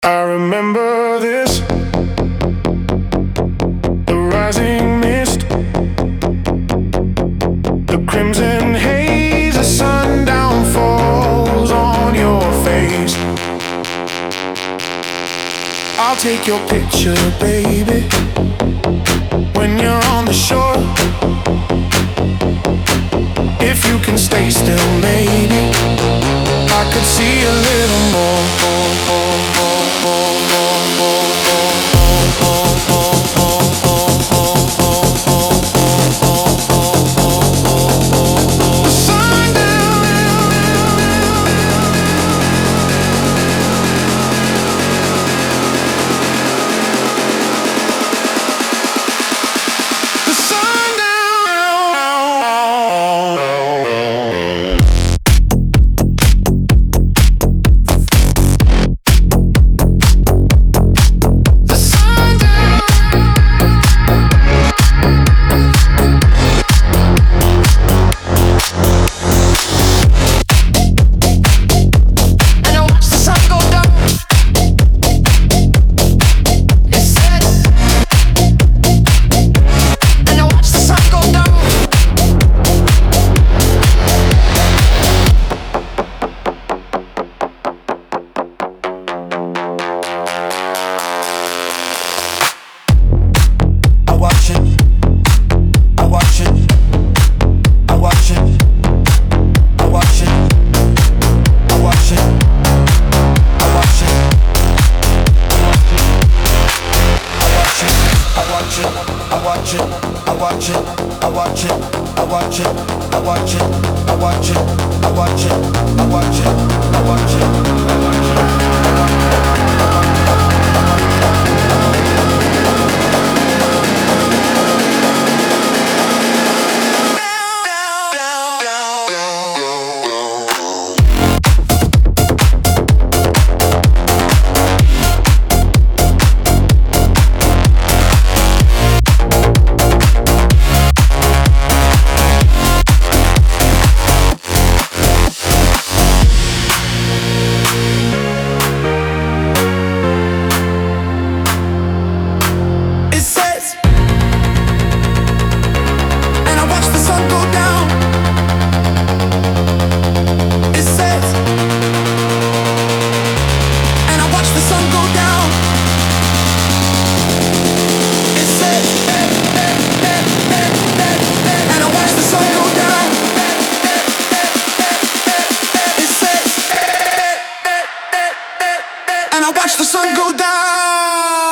I remember this, the rising mist, the crimson haze, the sundown falls on your face. I'll take your picture, baby, when you're on the shore. If you can stay still, maybe I could see a little more. And I watch the sun go down.